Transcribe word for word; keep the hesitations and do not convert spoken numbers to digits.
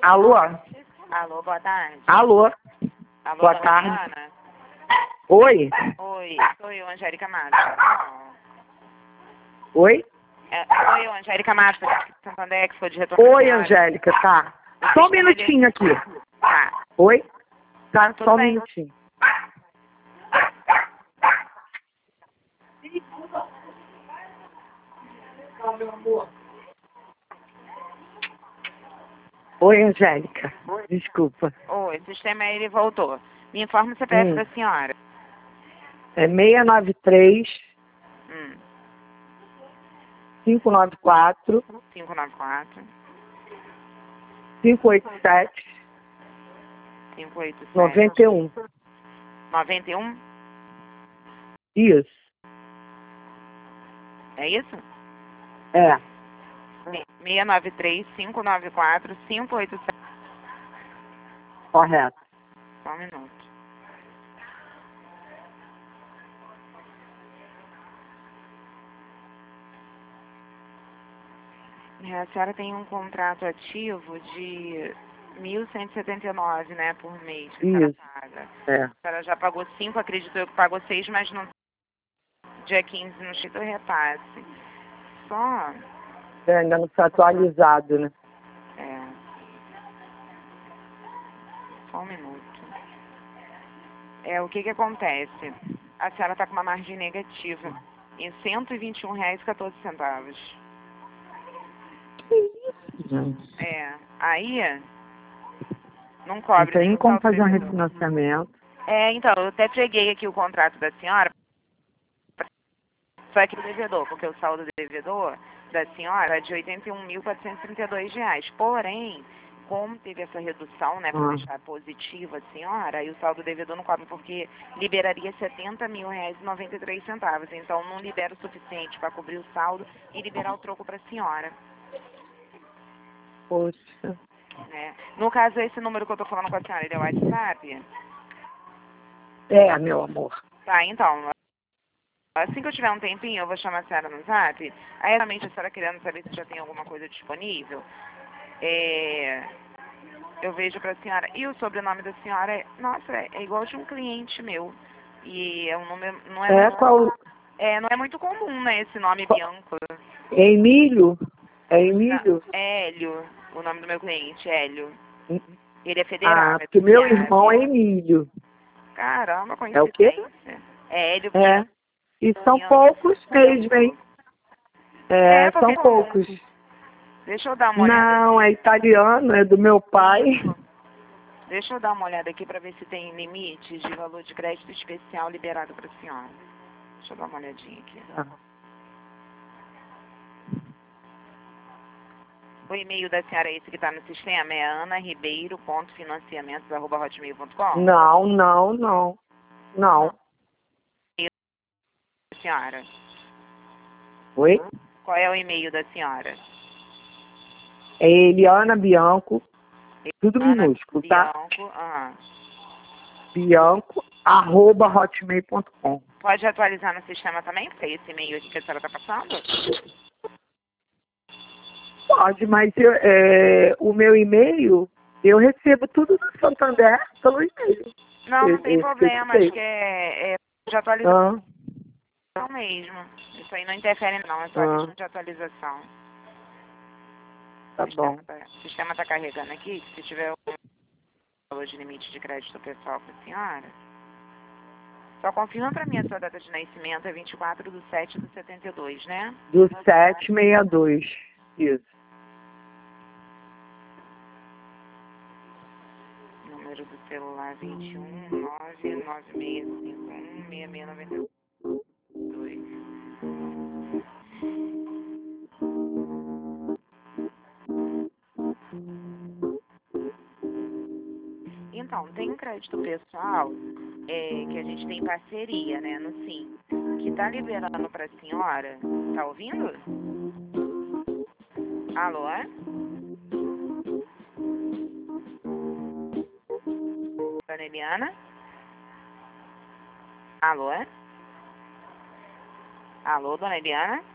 Alô? Alô, boa tarde. Alô? Alô, Boa dona tarde. Eliana? Oi? Oi, sou eu, Angélica Massa. Oi? É, sou eu, Angélica Massa, de Santander, que foi de retorno. Oi, Angélica, tá. O Só um sistema de- minutinho aqui. Tá. Oi? Tá, Tudo só um bem. minutinho. Oi, Angélica. Desculpa. Oi, o sistema ele voltou. Me informa o C P F Hum. da senhora. É seis nove três, Hum, cinco nove quatro, cinco nove quatro, cinco oito sete, cinco oito sete, nove um. nove um. Isso. É isso? É. seis nove três, cinco nove quatro, cinco oito sete. Correto. Só um minuto. É, a senhora tem um contrato ativo de mil cento e setenta e nove, né, por mês que a senhora Isso. paga. É. A senhora já pagou cinco, acredito eu que pagou seis, mas no dia quinze no Chito repasse. Só, É, ainda não foi atualizado, né? é, só um minuto. É, o que que acontece? A senhora está com uma margem negativa em cento e vinte e um reais e quatorze centavos. Gente. É, aí não Não cobre tem nem nem o como saldo fazer um devedor. refinanciamento. É, então, eu até peguei aqui o contrato da senhora, só que o devedor, porque o saldo do devedor da senhora é de oitenta e um mil quatrocentos e trinta e dois reais. Porém, como teve essa redução, né, para Ah. deixar positiva a senhora, aí o saldo do devedor não cobre, porque liberaria setenta mil reais e noventa e três centavos. Então, não libera o suficiente para cobrir o saldo e liberar o troco para a senhora. Poxa. Né? No caso, esse número que eu tô falando com a senhora, ele é o WhatsApp? É, meu amor. Tá, então, assim que eu tiver um tempinho, eu vou chamar a senhora no Zap. Aí, realmente, a senhora querendo saber se já tem alguma coisa disponível, é, eu vejo pra senhora. E o sobrenome da senhora é, nossa, é, é igual de um cliente meu. E é um nome, não é, É muito, qual? é, não é muito comum, né, esse nome qual- Bianco. É Emílio? É Não, Emílio? é Hélio, o nome do meu cliente, Hélio. Ele é Ah, federal, é porque do meu irmão é Fiab. Emílio. Caramba, É o quê? coincidência. É Hélio É. Bianco. E são poucos mesmo, hein? É, É, porque... são poucos. Deixa eu dar uma olhada Não, é aqui. italiano, é do meu pai. Isso. Deixa eu dar uma olhada aqui para ver se tem limites de valor de crédito especial liberado para a senhora. Deixa eu dar uma olhadinha aqui. Ah. O e-mail da senhora é esse que está no sistema? É anaribeiro.financiamentos arroba hotmail ponto com? Não, não, não. Não. Senhora, Oi? qual é o e-mail da senhora? É Eliana Bianco, tudo Ana minúsculo, tá? Bianco. Ah. Bianco, arroba hotmail ponto com. Pode atualizar no sistema também, porque é esse e-mail aqui que a senhora está passando? Pode, mas eu, é, o meu e-mail, eu recebo tudo do Santander pelo e-mail. Não, não Esse- tem esse que eu te problema, dei. acho que é, é de atualização Ah, mesmo. Isso aí não interfere não, é só ah, questão de atualização. tá O sistema bom. tá, o sistema tá carregando aqui, que se tiver um valor de limite de crédito pessoal para a senhora, só confirma para mim a sua data de nascimento, é vinte e quatro de sete de setenta e dois, né? Do sete seis dois. Isso. Número do celular vinte e um nove nove seis cinco um seis seis nove dois. Então, tem um crédito pessoal é, que a gente tem parceria, né, no Sim, que tá liberando para a senhora. Tá ouvindo? Alô? Dona Eliana? Alô? Alô, dona Eliana?